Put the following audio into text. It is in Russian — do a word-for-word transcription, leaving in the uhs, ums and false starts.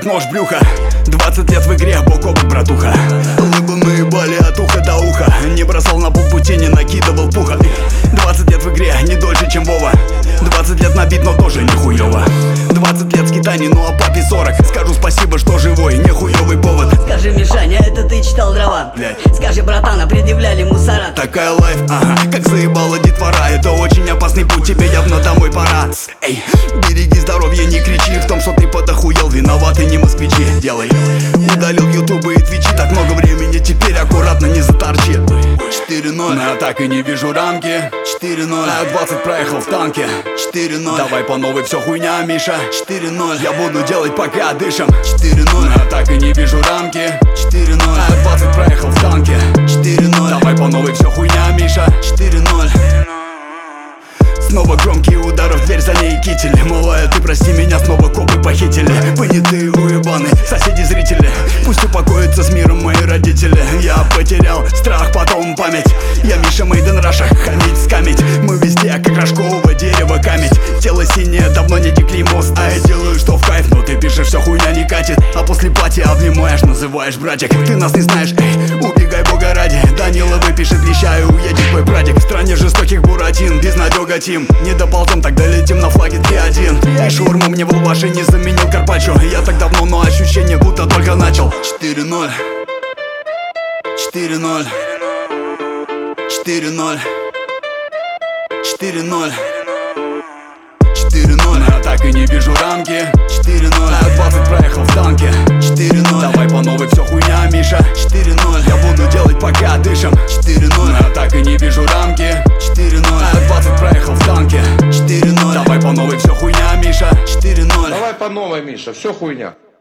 нож в брюхо. Двадцать лет в игре, бок о бок, братуха. Лыбы наебали от уха до уха. Не бросал на полпути, не накидывал пуха. Двадцать лет в игре, не дольше, чем Вова. Двадцать лет набит, но тоже не хуёво. Двадцать лет скитаний, ну а папе сорок. Скажу спасибо, что живой, не хуёвый повод. Скажи, Мишаня, это ты читал дрова? Блядь. Скажи, братан, а предъявляли мусора? Такая лайф, ага, как заебала детвора. Это очень опасный путь, тебе явно домой пора. Эй, береги здоровье, не кричи. В том, что ты подохуел, виноваты не москвичи. Делай. Удалил ютубы и твичи. Так много времени, теперь аккуратно не заторчи. Четыре ноль, я так и не вижу рамки. Четыре ноль, а двадцать проехал в танке. Четыре ноль, давай по новой, все хуйня, Миша. Четыре ноль, я буду делать, пока дышим. Четыре ноль, я так и не вижу рамки. Четыре ноль, а двадцать проехал в танке. Четыре ноль, давай по новой, все хуйня, Миша. Четыре ноль. Снова громкие удары в дверь, за ней китель. Малая, ты прости меня, снова копы похитили. Понятые уебаны, соседи-зрители. Пусть упокоятся с миром мои родители. Я потерял страх, потом память. Я Миша Мейден Раша, хамить, скамить. Мы везде, как рожкового дерева камедь. Тело синее, давно не текли мост. А я делаю, что в кайф, но ты пишешь, все хуйня не катит. А после пати обнимаешь, называешь братик. Ты нас не знаешь, эй, убегай бога ради. Данила выпишет леща и уедет твой братик. В стране жестоких буратин, безнадега тим. Не доползем, тогда летим на флаге три один. И шаурму мне в лаваше не заменил карпаччо. Я так давно, но ощущение будто только начал. Четыре ноль. Четыре ноль. Четыре ноль. Четыре ноль. Четыре ноль, я так и не вижу рамки. Четыре ноль, а двадцать проехал в танке. Четыре ноль, давай по новой, все хуйня, Миша. Четыре ноль, я буду делать, пока дышим. Четыре ноль, я так и не вижу рамки. Четыре ноль, а двадцать проехал в танке. Четыре ноль, давай по новой, все хуйня, Миша. Четыре ноль. Давай по новой, Миша, все хуйня.